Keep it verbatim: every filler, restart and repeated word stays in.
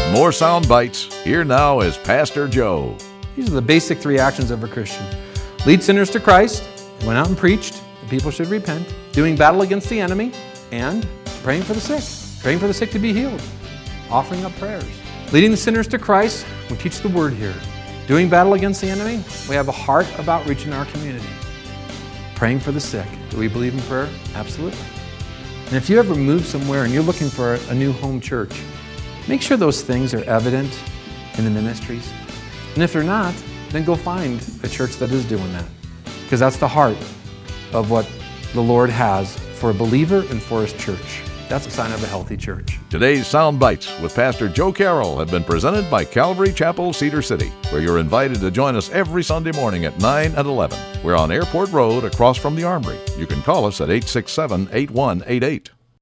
More sound bites. Here now is Pastor Joe. These are the basic three actions of a Christian. Lead sinners to Christ, went out and preached, the people should repent, doing battle against the enemy, and praying for the sick, praying for the sick to be healed, offering up prayers. Leading the sinners to Christ, we teach the word here. Doing battle against the enemy, we have a heart of outreach in our community. Praying for the sick. Do we believe in prayer? Absolutely. And if you ever move somewhere and you're looking for a new home church, make sure those things are evident in the ministries. And if they're not, then go find a church that is doing that. Because that's the heart of what the Lord has for a believer and for His church. That's a sign of a healthy church. Today's Sound Bites with Pastor Joe Carroll have been presented by Calvary Chapel, Cedar City, where you're invited to join us every Sunday morning at nine and eleven. We're on Airport Road across from the Armory. You can call us at eight six seven, eight one eight eight.